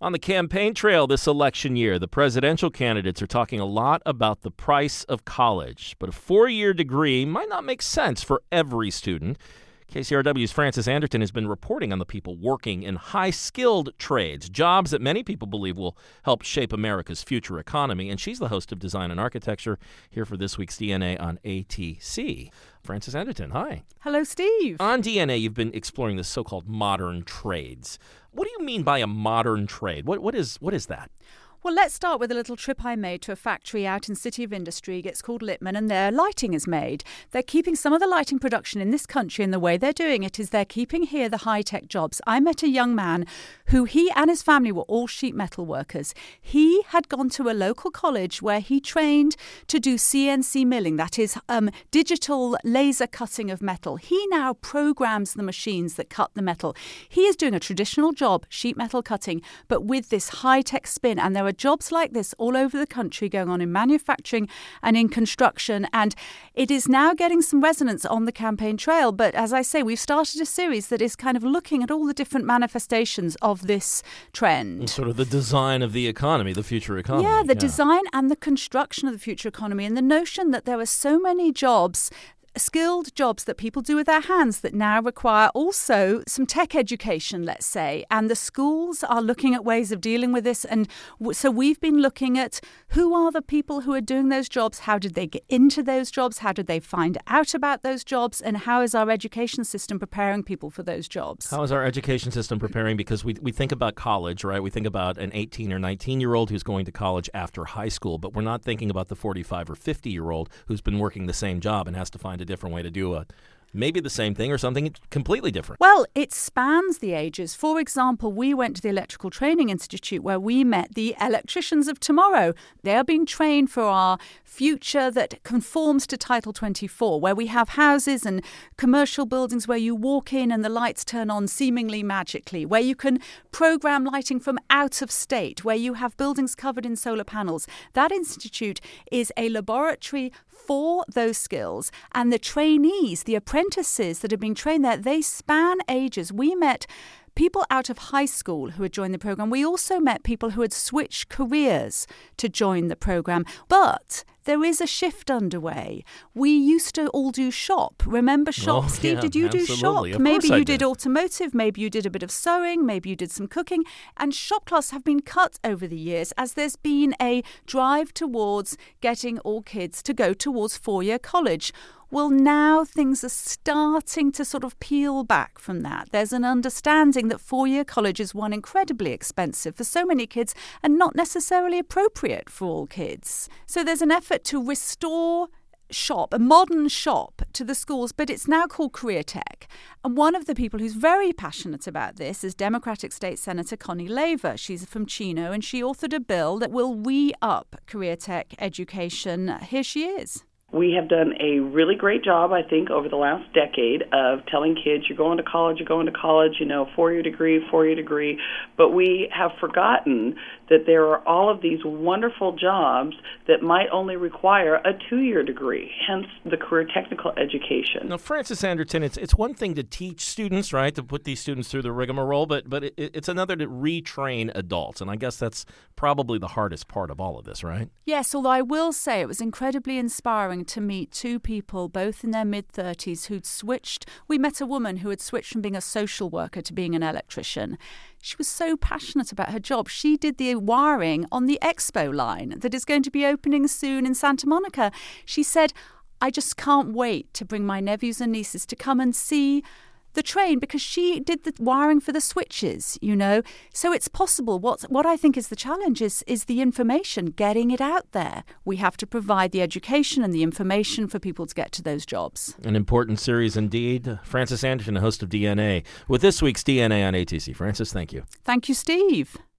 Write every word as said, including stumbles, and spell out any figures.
On the campaign trail this election year, the presidential candidates are talking a lot about the price of college. But a four-year degree might not make sense for every student. K C R W's Frances Anderton has been reporting on the people working in high-skilled trades, jobs that many people believe will help shape America's future economy. And she's the host of Design and Architecture, here for this week's D N A on A T C. Frances Anderton, hi. Hello, Steve. On D N A, you've been exploring the so-called modern trades. What do you mean by a modern trade? What what is what is that? Well, let's start with a little trip I made to a factory out in City of Industry. It's called Littman, and their lighting is made. They're keeping some of the lighting production in this country, and the way they're doing it is they're keeping here the high-tech jobs. I met a young man who he and his family were all sheet metal workers. He had gone to a local college where he trained to do C N C milling, that is um, digital laser cutting of metal. He now programs the machines that cut the metal. He is doing a traditional job, sheet metal cutting, but with this high-tech spin, and there are jobs like this all over the country going on in manufacturing and in construction, and it is now getting some resonance on the campaign trail. But as I say, we've started a series that is kind of looking at all the different manifestations of this trend. Sort of the design of the economy, the future economy. Yeah, the yeah. design and the construction of the future economy, and the notion that there are so many jobs, skilled jobs that people do with their hands that now require also some tech education, let's say. And the schools are looking at ways of dealing with this. And w- so we've been looking at who are the people who are doing those jobs? How did they get into those jobs? How did they find out about those jobs? And how is our education system preparing people for those jobs? How is our education system preparing? Because we we think about college, right? We think about an eighteen or nineteen-year-old who's going to college after high school, but we're not thinking about the forty-five or fifty-year-old who's been working the same job and has to find a different way to do a maybe the same thing or something completely different. Well, it spans the ages. For example, we went to the Electrical Training Institute where we met the electricians of tomorrow. They are being trained for our future that conforms to Title twenty-four, where we have houses and commercial buildings where you walk in and the lights turn on seemingly magically, where you can program lighting from out of state, where you have buildings covered in solar panels. That institute is a laboratory for those skills, and the trainees, the apprentices that are being trained there, they span ages. We met people out of high school who had joined the program. We also met people who had switched careers to join the program. But there is a shift underway. We used to all do shop. Remember shop? Oh, Steve, yeah, did you absolutely. do shop? Of Maybe course I you did did automotive, maybe you did a bit of sewing, maybe you did some cooking. And shop classes have been cut over the years as there's been a drive towards getting all kids to go towards four-year college. Well, now things are starting to sort of peel back from that. There's an understanding that four-year college is, one, incredibly expensive for so many kids and not necessarily appropriate for all kids. So there's an effort to restore shop, a modern shop to the schools, but it's now called Career Tech. And one of the people who's very passionate about this is Democratic State Senator Connie Laver. She's from Chino, and she authored a bill that will re-up Career Tech education. Here she is. We have done a really great job, I think, over the last decade of telling kids, you're going to college, you're going to college, you know, four-year degree, four-year degree. But we have forgotten that there are all of these wonderful jobs that might only require a two-year degree, hence the career technical education. Now, Frances Anderton, it's it's one thing to teach students, right, to put these students through the rigmarole, but but it, it's another to retrain adults. And I guess that's probably the hardest part of all of this, right? Yes, although I will say it was incredibly inspiring to meet two people, both in their mid-thirties, who'd switched. We met a woman who had switched from being a social worker to being an electrician. She was so passionate about her job. She did the wiring on the Expo line that is going to be opening soon in Santa Monica. She said, I just can't wait to bring my nephews and nieces to come and see the train, because she did the wiring for the switches, you know. So it's possible. What what I think is the challenge is, is the information, getting it out there. We have to provide the education and the information for people to get to those jobs. An important series indeed. Frances Anderton, host of D N A, with this week's D N A on A T C. Frances, thank you. Thank you, Steve.